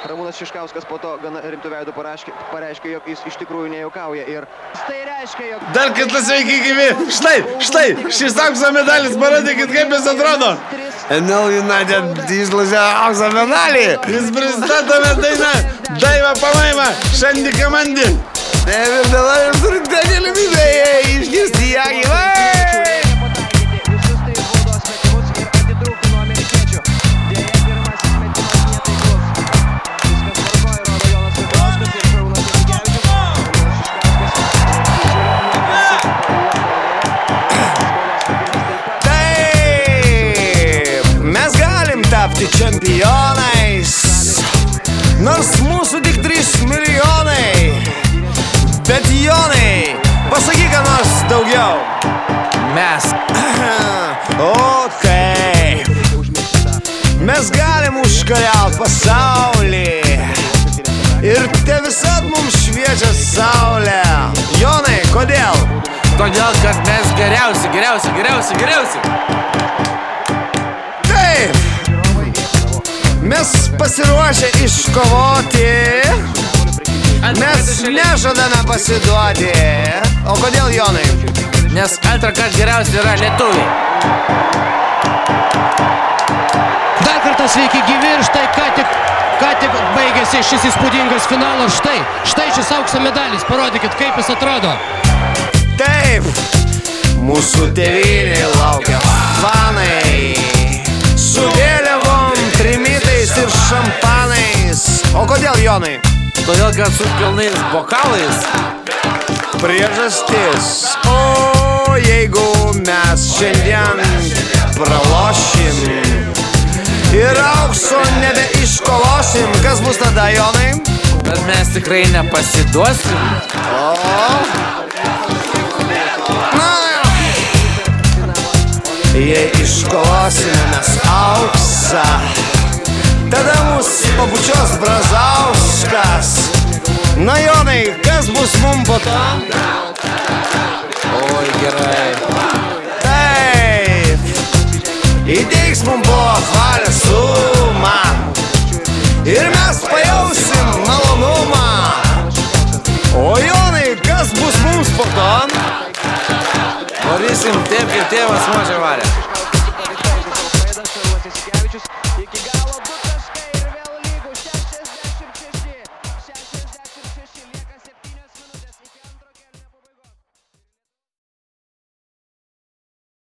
Ramūnas Šiškauskas po to gana rimtų veidų pareiškė, jog jis iš tikrųjų nejuokauja. Ir tai reiškia, jog... Dar kartą sveiki gyvi. Štai, šis aukso medalis, parodykit, kaip jis atrodo. NL United išlošė aukso medalį. Jis pristatome dainą Daiva Pamaima, Šandi Kamandi. Ir dabar jūs turite galimybę išgirsti ją gyvai. Tapti čempionais, nors mūsų tik 3 milijonai. Bet Jonai, pasakyk ką nors daugiau. Mes Mes galim užkariaut pasaulį. Ir te visad mums šviečia saulė. Jonai, kodėl? Todėl, kad mes geriausi. Taip, mes pasiruošę iškovoti. Mes nežadame pasiduoti. O kodėl, Jonai? Nes antrąkart geriausi yra lietuviai. Dar kartą sveiki gyvi ir štai ką tik baigėsi šis įspūdingas finalas. Štai šis aukso medalis. Parodykit, kaip jis atrodo. Taip, mūsų tėvynė laukia fanai. Su vėliavom, trimitais ir šampanais. O kodėl, Jonai? Todėl, kad su pilnais bokalais. Priežastis. O jeigu mes šiandien pralošim ir aukso nebeiškološim, kas bus tada, Jonai? Bet mes tikrai nepasiduosim. Jei iškolosime mes auksą, tada mus pabučios Brazauskas. Na, Jonai, kas bus mum po to? Oi, gerai. Taip, įteiks mum po apvalę sumą ir mes pajausim malonumą. O Jonai, kas bus mums po to? Varysim taip, kaip tėvas mažą varė.